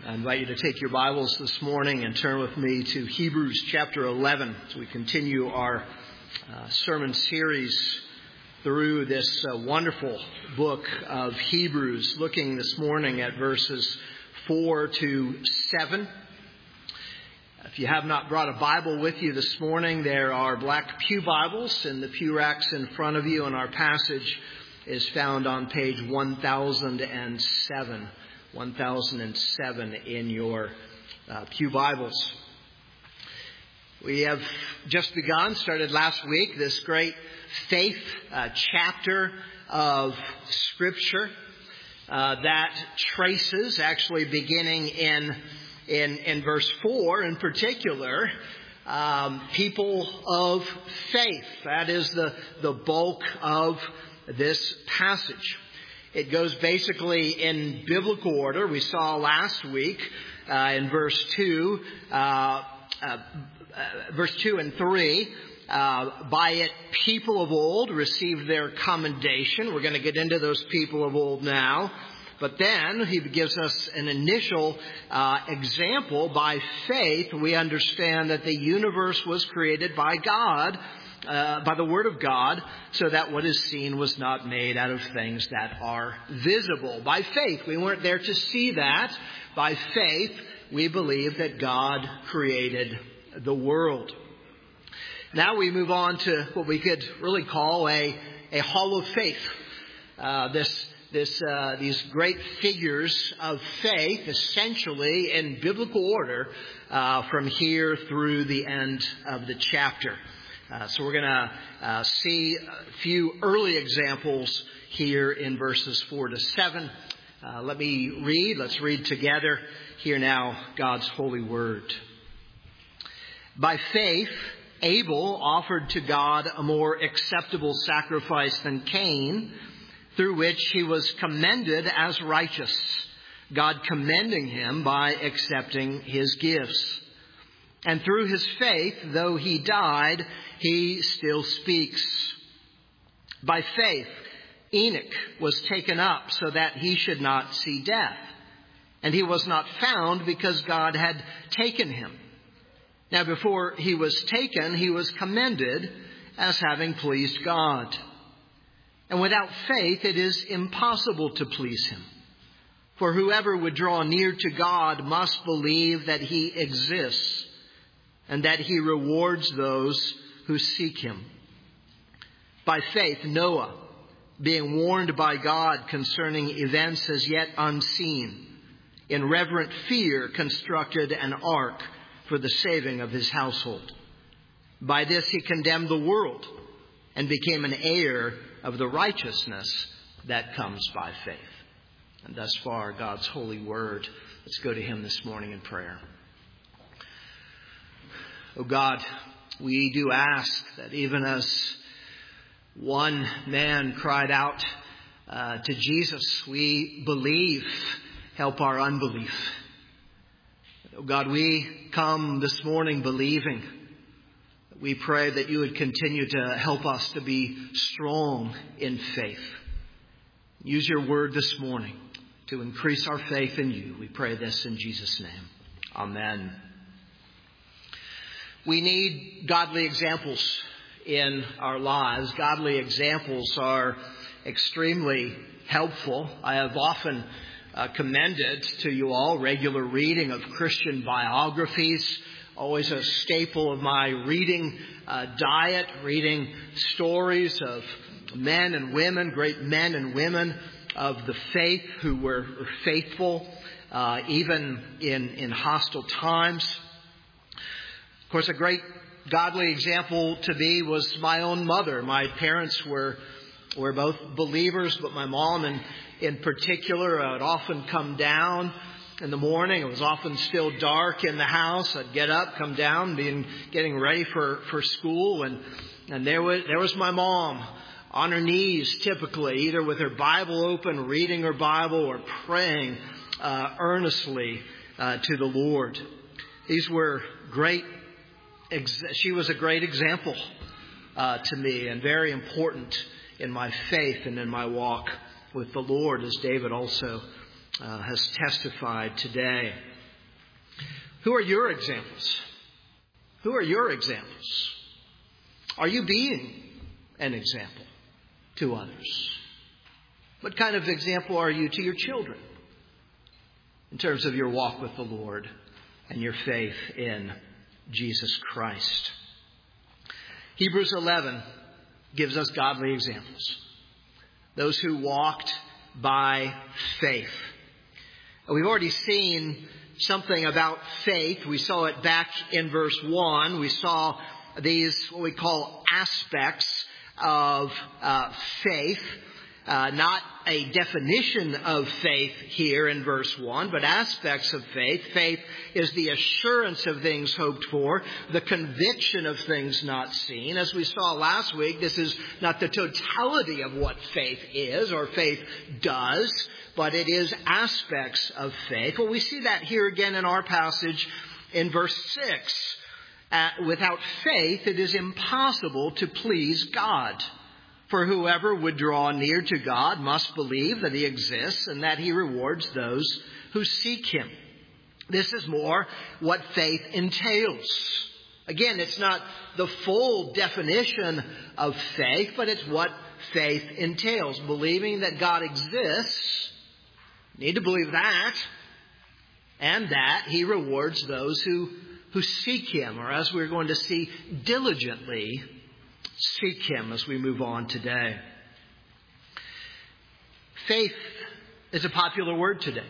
I invite you to take your Bibles this morning and turn with me to Hebrews chapter 11 as we continue our sermon series through this wonderful book of Hebrews, looking this morning at verses 4 to 7. If you have not brought a Bible with you this morning, there are black pew Bibles in the pew racks in front of you, and our passage is found on page 1007. 1007 in your pew Bibles. We have just started last week, this great faith chapter of Scripture that traces, actually beginning in verse 4 in particular, people of faith. That is the bulk of this passage. It goes basically in biblical order. We saw last week in verse 2 and 3, by it people of old received their commendation. We're going to get into those people of old now. But then he gives us an initial example. By faith, we understand that the universe was created by God, by the Word of God, so that what is seen was not made out of things that are visible. By faith, we weren't there to see that. By faith, we believe that God created the world. Now we move on to what we could really call a hall of faith. These great figures of faith, essentially in biblical order, from here through the end of the chapter. So we're going to see a few early examples here in verses 4 to 7. Let's read together. Hear now God's holy word. By faith, Abel offered to God a more acceptable sacrifice than Cain, through which he was commended as righteous, God commending him by accepting his gifts. And through his faith, though he died, he still speaks. By faith, Enoch was taken up so that he should not see death. And he was not found because God had taken him. Now before he was taken, he was commended as having pleased God. And without faith, it is impossible to please him. For whoever would draw near to God must believe that he exists, and that he rewards those who seek him. By faith, Noah, being warned by God concerning events as yet unseen, in reverent fear constructed an ark for the saving of his household. By this he condemned the world and became an heir of the righteousness that comes by faith. And thus far, God's holy word. Let's go to him this morning in prayer. Oh God, we do ask that even as one man cried out to Jesus, we believe, help our unbelief. Oh God, we come this morning believing. We pray that you would continue to help us to be strong in faith. Use your word this morning to increase our faith in you. We pray this in Jesus' name. Amen. We need godly examples in our lives. Godly examples are extremely helpful. I have often commended to you all regular reading of Christian biographies. Always a staple of my reading diet, reading stories of men and women, great men and women of the faith who were faithful even in hostile times. Of course, a great godly example to me was my own mother. My parents were both believers, but my mom in particular would often come down in the morning. It was often still dark in the house. I'd get up, come down, getting ready for school, and there was my mom on her knees, typically, either with her Bible open, reading her Bible, or praying earnestly to the Lord. These were great. She was a great example to me, and very important in my faith and in my walk with the Lord, as David also has testified today. Who are your examples? Who are your examples? Are you being an example to others? What kind of example are you to your children in terms of your walk with the Lord and your faith in Jesus Christ? Hebrews 11 gives us godly examples. Those who walked by faith. We've already seen something about faith. We saw it back in verse 1. We saw these, what we call aspects of faith. Not a definition of faith here in verse 1, but aspects of faith. Faith is the assurance of things hoped for, the conviction of things not seen. As we saw last week, this is not the totality of what faith is or faith does, but it is aspects of faith. Well, we see that here again in our passage in verse 6. Without faith, it is impossible to please God. For whoever would draw near to God must believe that He exists and that He rewards those who seek Him. This is more what faith entails. Again, it's not the full definition of faith, but it's what faith entails. Believing that God exists, you need to believe that, and that He rewards those who seek Him, or as we're going to see, diligently seek Him as we move on today. Faith is a popular word today.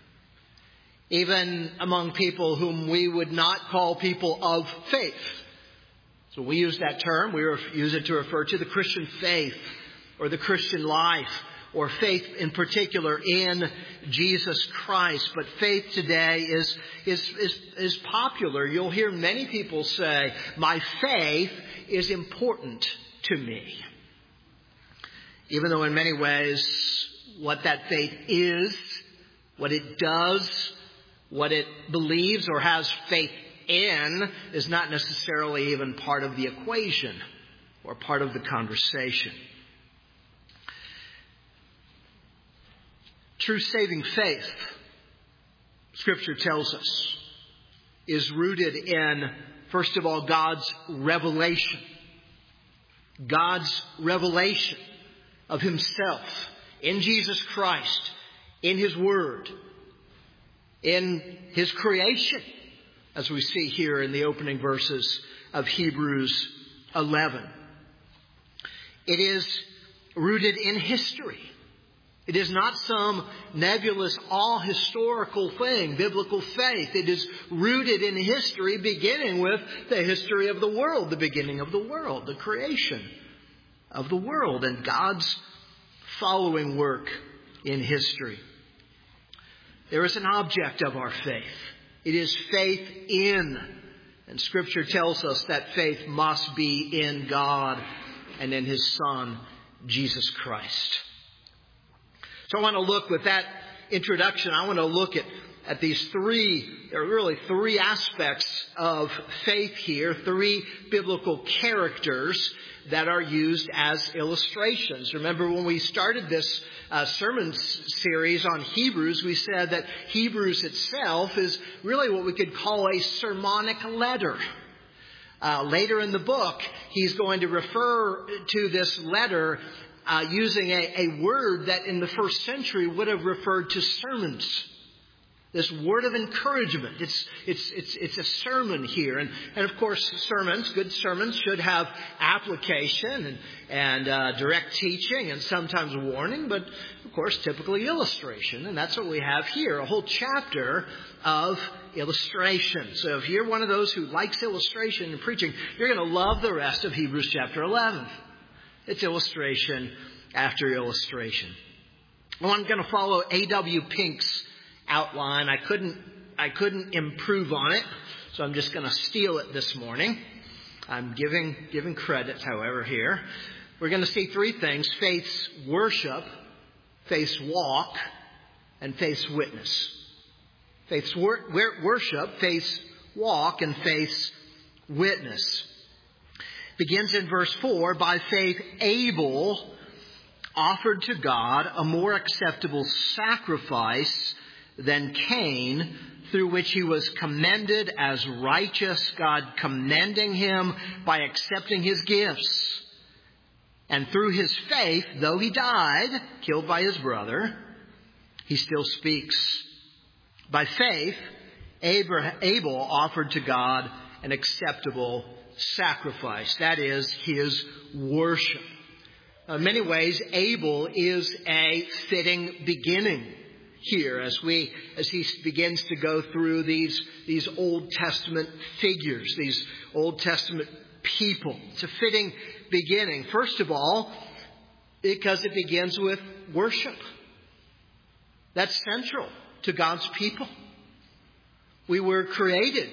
Even among people whom we would not call people of faith. So we use that term, we use it to refer to the Christian faith or the Christian life or faith in particular in Jesus Christ. But faith today is popular. You'll hear many people say, my faith is important to me. Even though in many ways what that faith is, what it does, what it believes or has faith in is not necessarily even part of the equation or part of the conversation. True saving faith, Scripture tells us, is rooted in, first of all, God's revelation. God's revelation of Himself in Jesus Christ, in His Word, in His creation, as we see here in the opening verses of Hebrews 11. It is rooted in history. It is not some nebulous, all-historical thing, biblical faith. It is rooted in history, beginning with the history of the world, the beginning of the world, the creation of the world, and God's following work in history. There is an object of our faith. It is faith in, and Scripture tells us that faith must be in God and in His Son, Jesus Christ. So I want to look with that introduction, I want to look at these there are really three aspects of faith here, three biblical characters that are used as illustrations. Remember when we started this sermon series on Hebrews, we said that Hebrews itself is really what we could call a sermonic letter. Later in the book, he's going to refer to this letter using a word that in the first century would have referred to sermons. This word of encouragement. It's a sermon here. And of course, good sermons should have application and direct teaching and sometimes warning, but of course, typically illustration. And that's what we have here, a whole chapter of illustration. So if you're one of those who likes illustration in preaching, you're going to love the rest of Hebrews chapter 11. It's illustration after illustration. Well, I'm going to follow A.W. Pink's outline. I couldn't improve on it, so I'm just going to steal it this morning. I'm giving credit, however, here. We're going to see three things: faith's worship, faith's walk, and faith's witness. Faith's worship, faith's walk, and faith's witness. Begins in verse 4, by faith Abel offered to God a more acceptable sacrifice than Cain, through which he was commended as righteous, God commending him by accepting his gifts. And through his faith, though he died, killed by his brother, he still speaks. By faith, Abel offered to God an acceptable sacrifice. That is, his worship. In many ways, Abel is a fitting beginning here as he begins to go through these Old Testament figures, these Old Testament people. It's a fitting beginning. First of all, because it begins with worship. That's central to God's people. We were created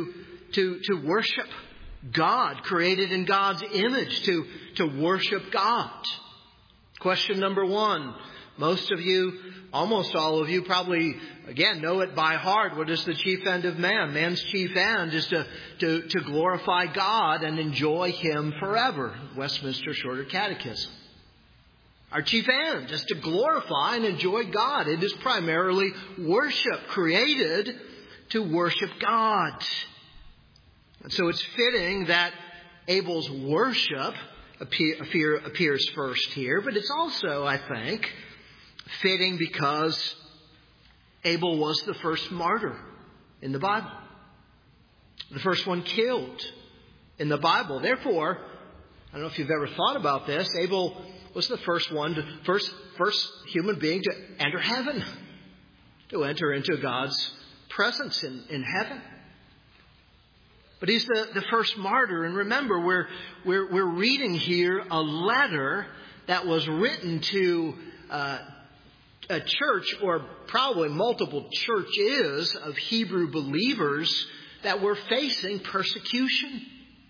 to worship God, created in God's image to worship God. Question number one. Most of you, almost all of you, probably, again, know it by heart. What is the chief end of man? Man's chief end is to glorify God and enjoy Him forever. Westminster Shorter Catechism. Our chief end is to glorify and enjoy God. It is primarily worship, created to worship God. And so it's fitting that Abel's worship appears first here, but it's also, I think, fitting because Abel was the first martyr in the Bible. The first one killed in the Bible. Therefore, I don't know if you've ever thought about this, Abel was the first human being to enter heaven, to enter into God's presence in heaven. But he's the first martyr. And remember, we're reading here a letter that was written to a church, or probably multiple churches of Hebrew believers that were facing persecution.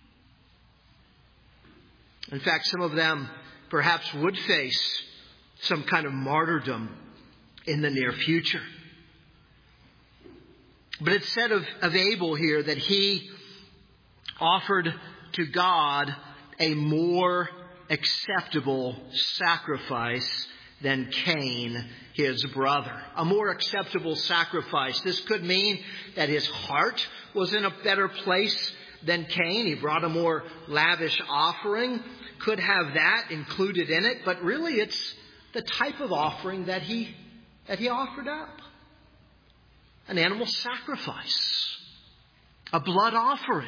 In fact, some of them perhaps would face some kind of martyrdom in the near future. But it's said of Abel here that he offered to God a more acceptable sacrifice than Cain, his brother. A more acceptable sacrifice. This could mean that his heart was in a better place than Cain. He brought a more lavish offering. Could have that included in it. But really it's the type of offering that he offered up. An animal sacrifice. A blood offering.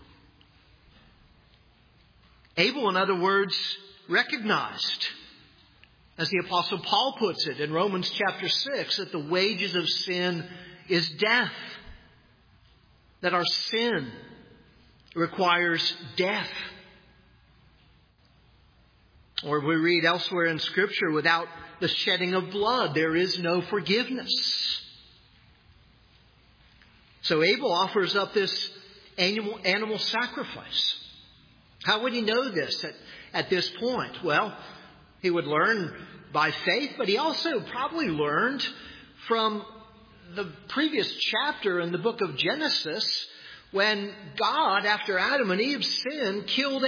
Abel, in other words, recognized, as the Apostle Paul puts it in Romans chapter 6, that the wages of sin is death. That our sin requires death. Or we read elsewhere in Scripture, without the shedding of blood, there is no forgiveness. So Abel offers up this animal sacrifice. How would he know this at this point? Well, he would learn by faith, but he also probably learned from the previous chapter in the book of Genesis, when God, after Adam and Eve's sin, killed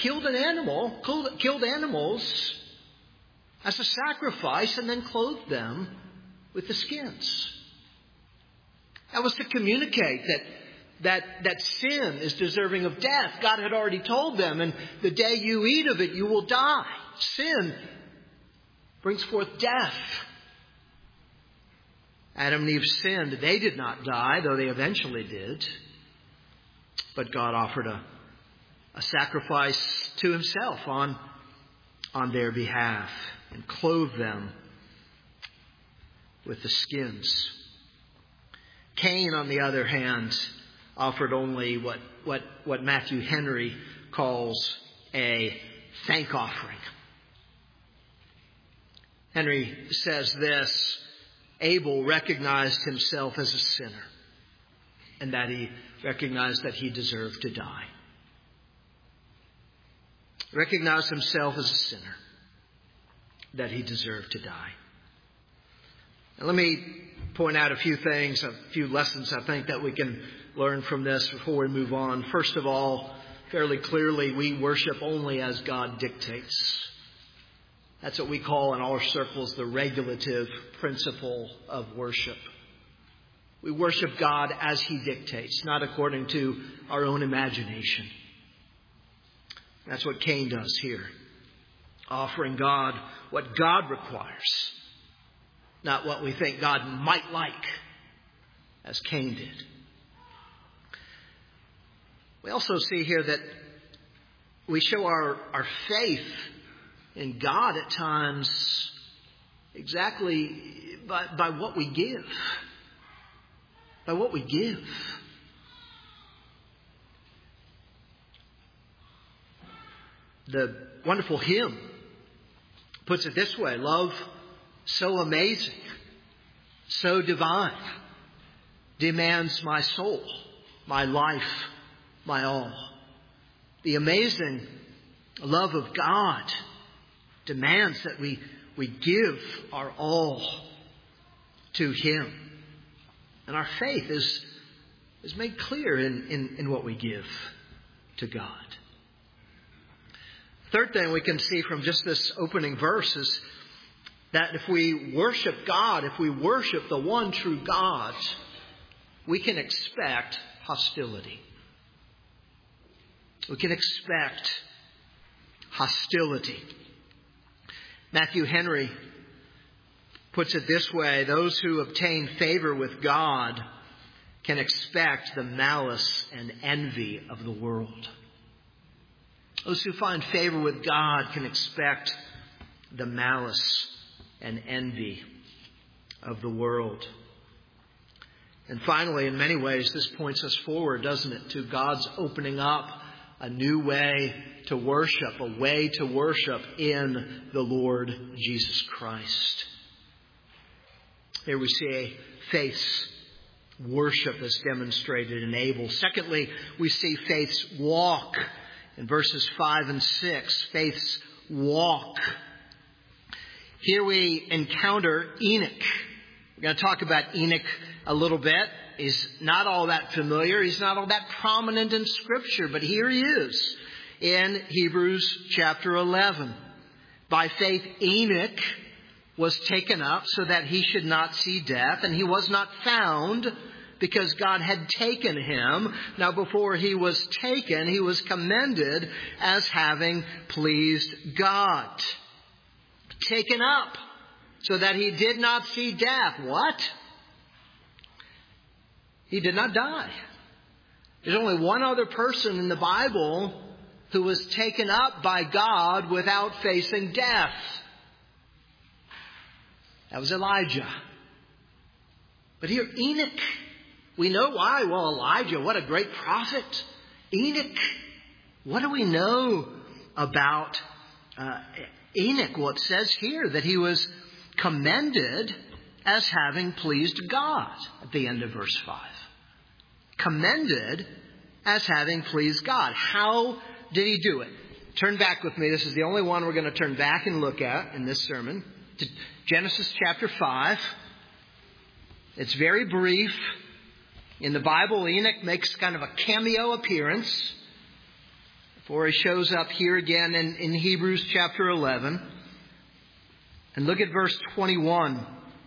animals as a sacrifice and then clothed them with the skins. That was to communicate that sin is deserving of death. God had already told them, and the day you eat of it, you will die. Sin brings forth death. Adam and Eve sinned. They did not die, though they eventually did. But God offered a sacrifice to Himself on their behalf and clothed them with the skins. Cain, on the other hand, offered only what Matthew Henry calls a thank offering. Henry says this: Abel recognized himself as a sinner, and that he recognized that he deserved to die. Recognized himself as a sinner, that he deserved to die. Now, let me point out a few things, a few lessons I think that we can learn from this before we move on. First of all, fairly clearly, we worship only as God dictates. That's what we call in our circles the regulative principle of worship. We worship God as He dictates, not according to our own imagination. That's what Cain does here. Offering God what God requires, not what we think God might like, as Cain did. We also see here that we show our faith in God at times exactly by what we give. By what we give. The wonderful hymn puts it this way: love so amazing, so divine, demands my soul, my life, my all. The amazing love of God demands that we give our all to Him. And our faith is made clear in what we give to God. Third thing we can see from just this opening verse is that if we worship God, if we worship the one true God, we can expect hostility. We can expect hostility. Matthew Henry puts it this way: those who obtain favor with God can expect the malice and envy of the world. Those who find favor with God can expect the malice and envy of the world. And finally, in many ways, this points us forward, doesn't it, to God's opening up a new way to worship, a way to worship in the Lord Jesus Christ. Here we see faith's worship as demonstrated in Abel. Secondly, we see faith's walk. In verses 5 and 6, faith's walk. Here we encounter Enoch. We're going to talk about Enoch a little bit. He's not all that familiar. He's not all that prominent in Scripture. But here he is in Hebrews chapter 11. By faith, Enoch was taken up so that he should not see death. And he was not found because God had taken him. Now, before he was taken, he was commended as having pleased God. Taken up so that he did not see death. What? He did not die. There's only one other person in the Bible who was taken up by God without facing death. That was Elijah. But here, Enoch. We know why. Well, Elijah, what a great prophet. Enoch, what do we know about Enoch? Well, it says here that he was commended as having pleased God at the end of verse 5. Commended as having pleased God. How did he do it? Turn back with me. This is the only one we're going to turn back and look at in this sermon. To Genesis chapter 5. It's very brief. In the Bible, Enoch makes kind of a cameo appearance before he shows up here again in Hebrews chapter 11. And look at verse 21.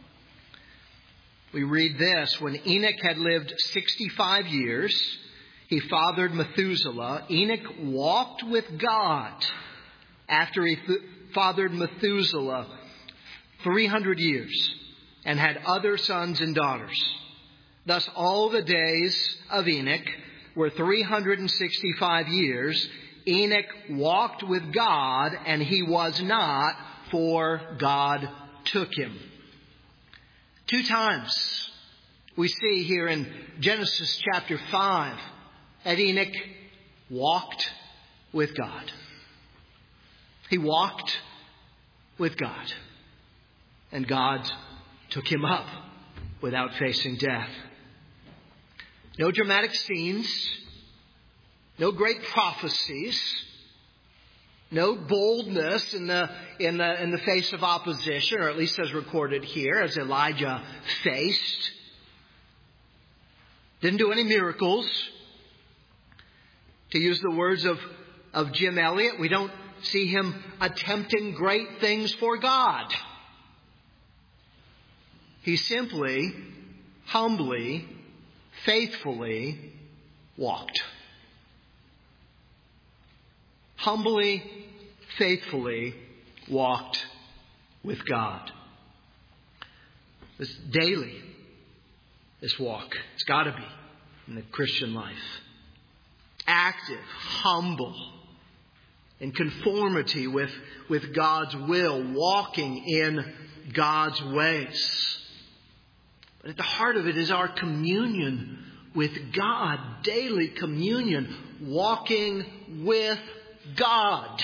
We read this: when Enoch had lived 65 years, he fathered Methuselah. Enoch walked with God after he fathered Methuselah 300 years and had other sons and daughters. Thus all the days of Enoch were 365 years. Enoch walked with God, and he was not, for God took him. 2 times we see here in Genesis chapter 5 that Enoch walked with God. He walked with God, and God took him up without facing death. No dramatic scenes, no great prophecies, no boldness in the face of opposition, or at least as recorded here, as Elijah faced. Didn't do any miracles. To use the words of Jim Elliot, we don't see him attempting great things for God. He simply humbly, faithfully walked. Humbly, faithfully walked with God. This daily, this walk. It's got to be in the Christian life. Active, humble, in conformity with God's will, walking in God's ways. But at the heart of it is our communion with God, daily communion, walking with God.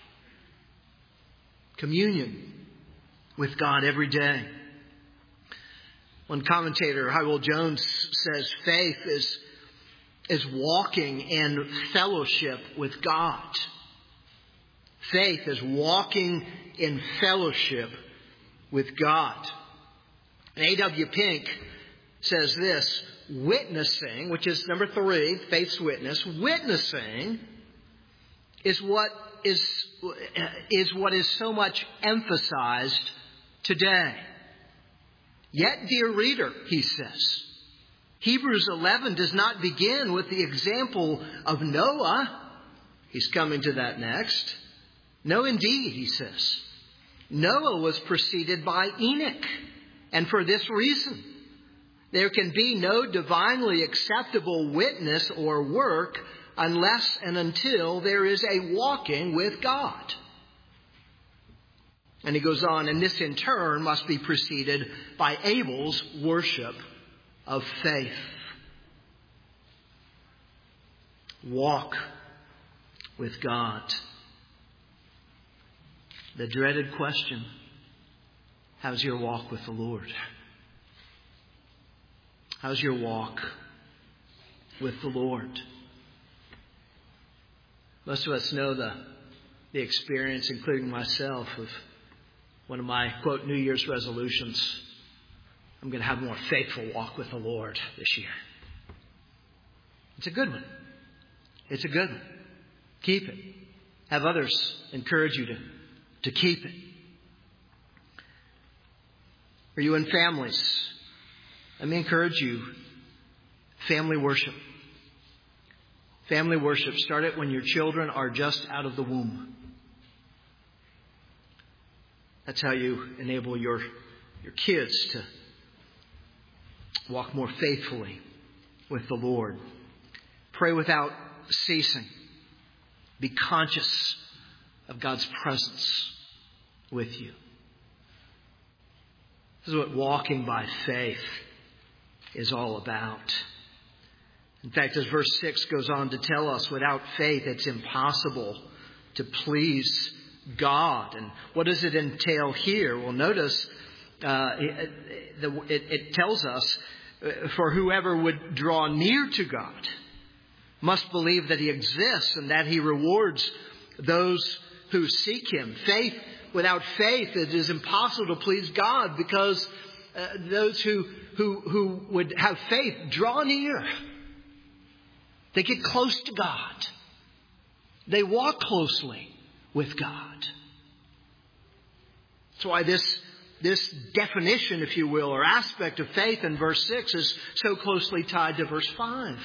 Communion with God every day. One commentator, Hywell Jones, says faith is walking in fellowship with God. Faith is walking in fellowship with God. And A.W. Pink says this: witnessing, which is number 3, faith's witness, witnessing is what is so much emphasized today. Yet, dear reader, he says, Hebrews 11 does not begin with the example of Noah. He's coming to that next. No, indeed, he says. Noah was preceded by Enoch. And for this reason, there can be no divinely acceptable witness or work unless and until there is a walking with God. And he goes on, and this in turn must be preceded by Abel's worship of faith. Walk with God. The dreaded question: how's your walk with the Lord? How's your walk with the Lord? Most of us know the experience, including myself, of one of my, quote, New Year's resolutions. I'm going to have a more faithful walk with the Lord this year. It's a good one. It's a good one. Keep it. Have others encourage you to keep it. Are you in families? Let me encourage you. Family worship. Family worship. Start it when your children are just out of the womb. That's how you enable your kids to walk more faithfully with the Lord. Pray without ceasing. Be conscious of God's presence with you. This is what walking by faith is all about. In fact, as verse 6 goes on to tell us, without faith it's impossible to please God. And what does it entail here? Well, notice it tells us, for whoever would draw near to God must believe that He exists and that He rewards those who seek Him. Without faith, it is impossible to please God, because those who would have faith draw near. They get close to God. They walk closely with God. That's why this definition, if you will, or aspect of faith in verse 6 is so closely tied to verse 5.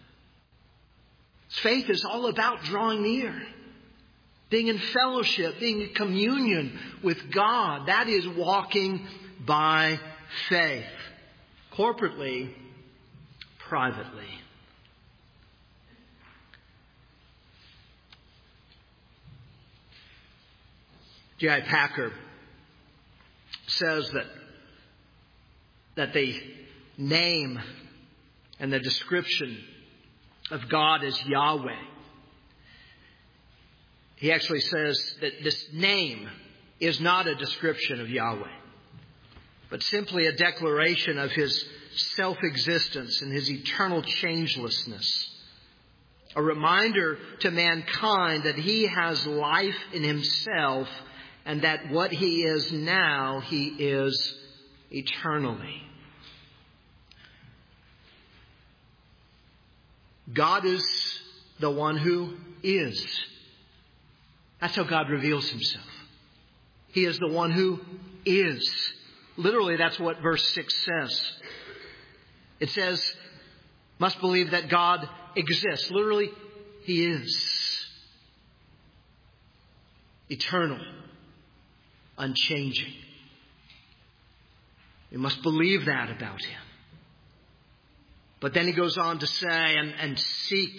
Faith is all about drawing near, being in fellowship, being in communion with God. That is walking by faith, corporately, privately. J.I. Packer says that the name and the description of God as Yahweh, he actually says that this name is not a description of Yahweh, but simply a declaration of His self-existence and His eternal changelessness. A reminder to mankind that He has life in Himself, and that what He is now, He is eternally. God is the one who is. That's how God reveals Himself. He is the one who is. Literally, that's what verse 6 says. It says, must believe that God exists. Literally, He is. Eternal. Unchanging. We must believe that about Him. But then he goes on to say, and seek.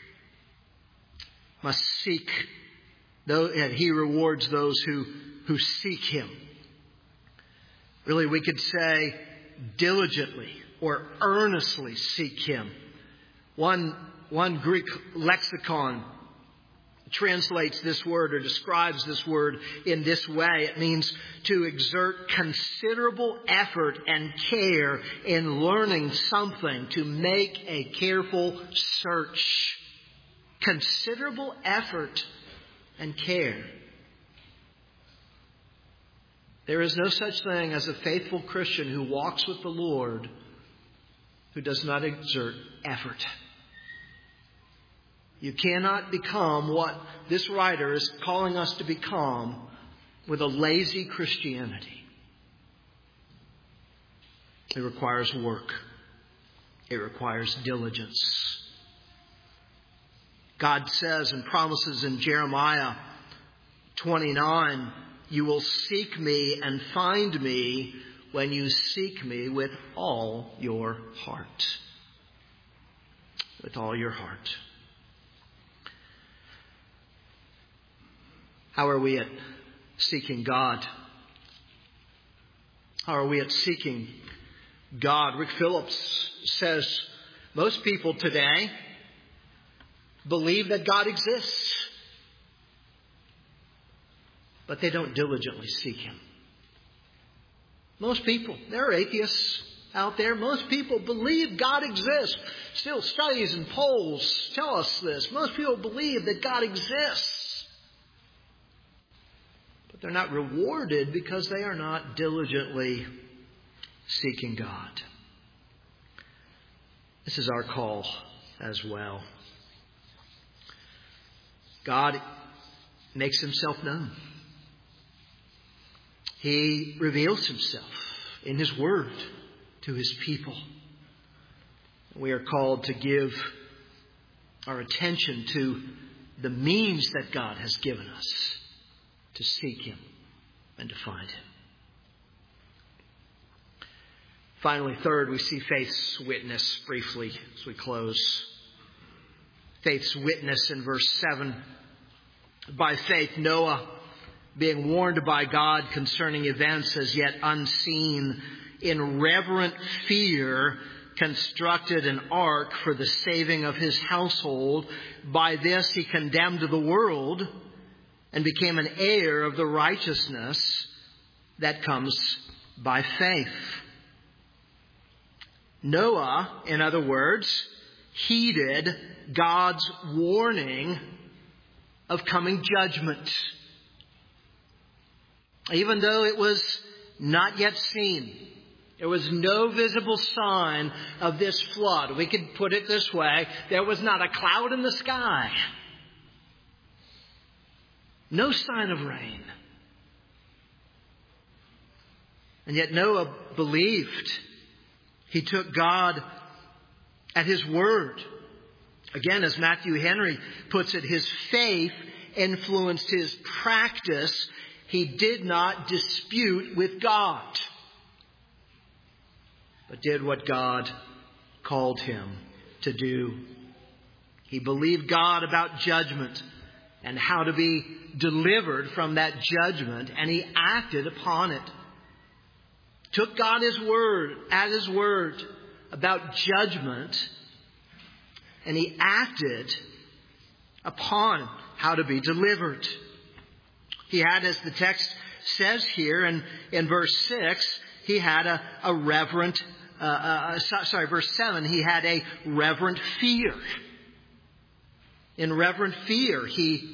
Must seek. And He rewards those who seek Him. Really, we could say diligently or earnestly seek Him. One Greek lexicon translates this word or describes this word in this way. It means to exert considerable effort and care in learning something, to make a careful search. Considerable effort and care. There is no such thing as a faithful Christian who walks with the Lord who does not exert effort. You cannot become what this writer is calling us to become with a lazy Christianity. It requires work. It requires diligence. God says and promises in Jeremiah 29, you will seek me and find me when you seek me with all your heart. With all your heart. How are we at seeking God? How are we at seeking God? Rick Phillips says most people today believe that God exists, but they don't diligently seek Him. Most people, there are atheists out there, most people believe God exists. Still, studies and polls tell us this. Most people believe that God exists. But they're not rewarded because they are not diligently seeking God. This is our call as well. God makes Himself known. He reveals Himself in His Word to His people. We are called to give our attention to the means that God has given us to seek Him and to find Him. Finally, third, we see faith's witness briefly as we close. Faith's witness in verse 7. By faith, Noah, being warned by God concerning events as yet unseen, in reverent fear constructed an ark for the saving of his household. By this he condemned the world and became an heir of the righteousness that comes by faith. Noah, in other words, heeded God's warning of coming judgment. Even though it was not yet seen. There was no visible sign of this flood. We could put it this way. There was not a cloud in the sky. No sign of rain. And yet Noah believed. He took God at His word. Again, as Matthew Henry puts it, his faith influenced his practice. He did not dispute with God, but did what God called him to do. He believed God about judgment and how to be delivered from that judgment, and he acted upon it. Took God at His word about judgment, and he acted upon how to be delivered. He had, as the text says here in verse 6, he had a reverent, verse 7, he had a reverent fear. In reverent fear, he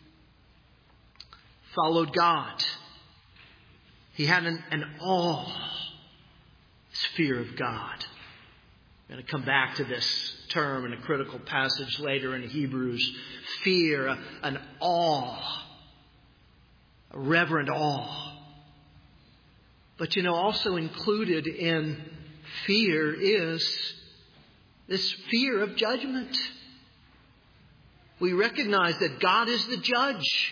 followed God. He had an awe, this fear of God. I'm going to come back to this term in a critical passage later in Hebrews. Fear, an awe, a reverent awe. But also included in fear is this fear of judgment. We recognize that God is the judge.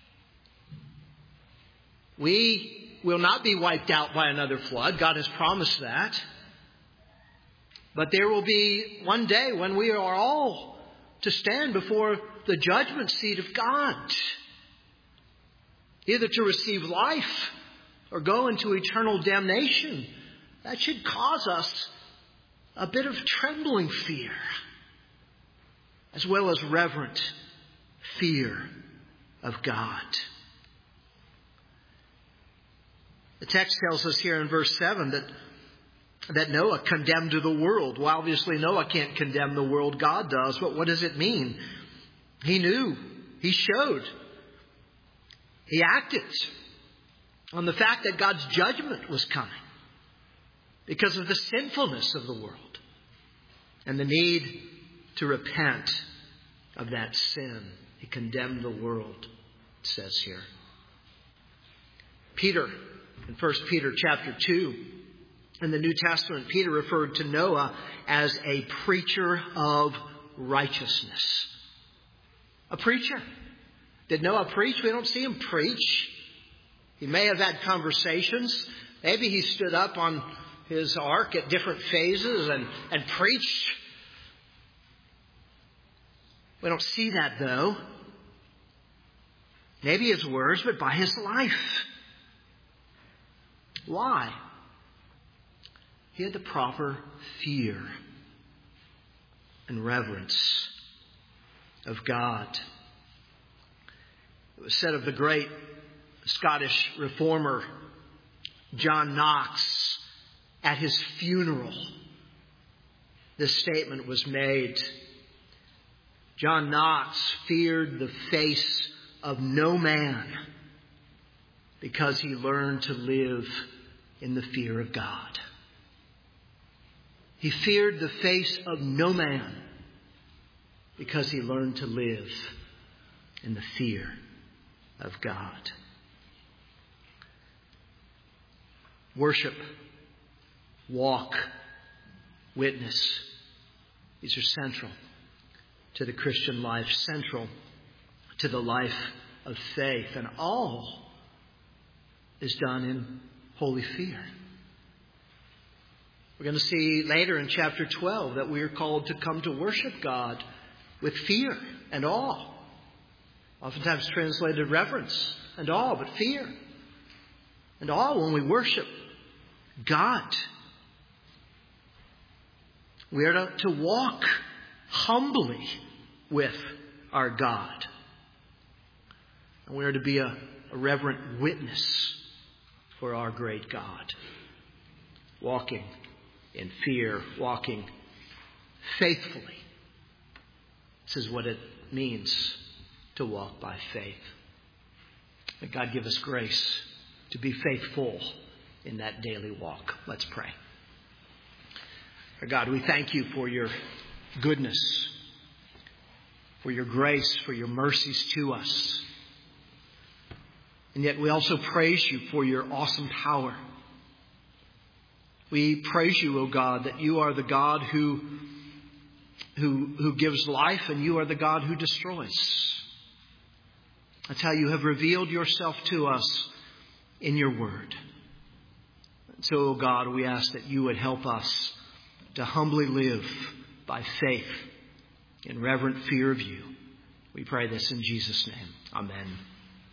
We will not be wiped out by another flood. God has promised that. But there will be one day when we are all to stand before the judgment seat of God, either to receive life or go into eternal damnation. That should cause us a bit of trembling fear, as well as reverent fear of God. The text tells us here in verse 7 that Noah condemned the world. Well, obviously Noah can't condemn the world. God does. But what does it mean? He knew. He showed. He acted on the fact that God's judgment was coming because of the sinfulness of the world and the need to repent of that sin. He condemned the world, it says here. Peter, in 1 Peter chapter 2, in the New Testament, Peter referred to Noah as a preacher of righteousness. A preacher. Did Noah preach? We don't see him preach. He may have had conversations. Maybe he stood up on his ark at different phases and preached. We don't see that, though. Maybe his words, but by his life. Why? He had the proper fear and reverence of God. It was said of the great Scottish reformer John Knox at his funeral. This statement was made. John Knox feared the face of no man because he learned to live in the fear of God. He feared the face of no man because he learned to live in the fear of God. Worship, walk, witness. These are central to the Christian life, central to the life of faith. And all is done in holy fear. We're going to see later in chapter 12 that we are called to come to worship God with fear and awe. Oftentimes translated reverence and awe, but fear and awe when we worship God. We are to walk humbly with our God. And we are to be a reverent witness for our great God. Walking in fear, walking faithfully. This is what it means to walk by faith. May God give us grace to be faithful in that daily walk. Let's pray. Our God, we thank you for your goodness, for your grace, for your mercies to us. And yet we also praise you for your awesome power. We praise you, O God, that you are the God who gives life and you are the God who destroys. That's how you have revealed yourself to us in your word. So, O God, we ask that you would help us to humbly live by faith in reverent fear of you. We pray this in Jesus' name. Amen.